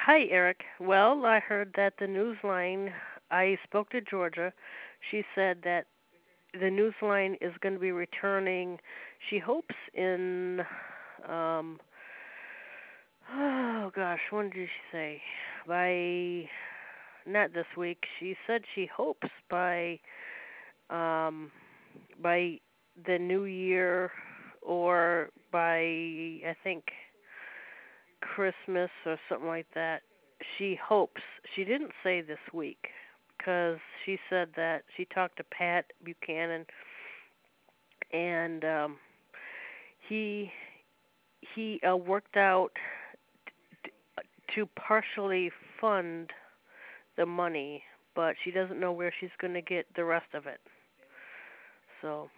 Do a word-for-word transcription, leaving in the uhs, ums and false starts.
Hi, Eric. Well, I heard that the Newsline, I spoke to Georgia. She said that the Newsline is going to be returning, she hopes, in, um, oh gosh, when did she say? By, not this week. She said she hopes by, um, by the new year or by, I think, Christmas or something like that. She hopes. She didn't say this week because she said that she talked to Pat Buchanan and um, he he uh, worked out t- to partially fund the money, but she doesn't know where she's going to get the rest of it. So